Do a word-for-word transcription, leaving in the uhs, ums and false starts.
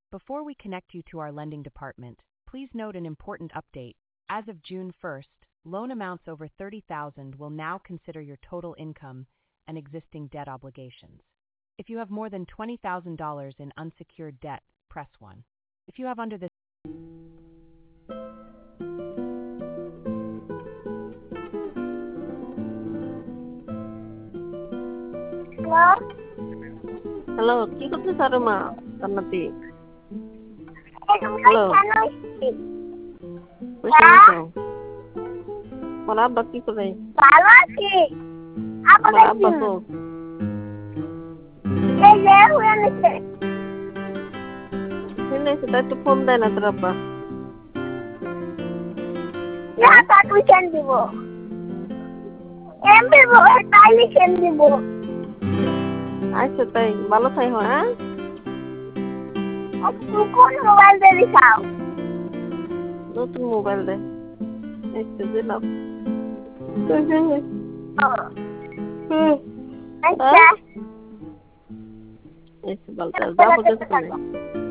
Before we connect you to our lending department, please note an important update. As of June first, loan amounts over thirty thousand dollars will now consider your total income and existing debt obligations. If you have more than twenty thousand dollars in unsecured debt, press one. If you have under this Hello? Hello, কি করতেছ আরে মা জান্নাতি? Hello? বসে আছো? তোমার আব্বা কি করে? ভালো আছি। আমার আব্বা তো এই যে হয়ে নিছে। শুনেছি তাই তো ফোন দেয় না তোর আব্বা। না তা তুই কেন দিব? কেন দিব? তাইলে কেন দিব? আচ্ছা তাই ভালো থাই হ্যাঁ? তুই কোন মোবাইল দিয়ে দিছাও? নতুন মোবাইল দে। একটু দিলাম। আচ্ছা। একটু বলতে যাবো কিছু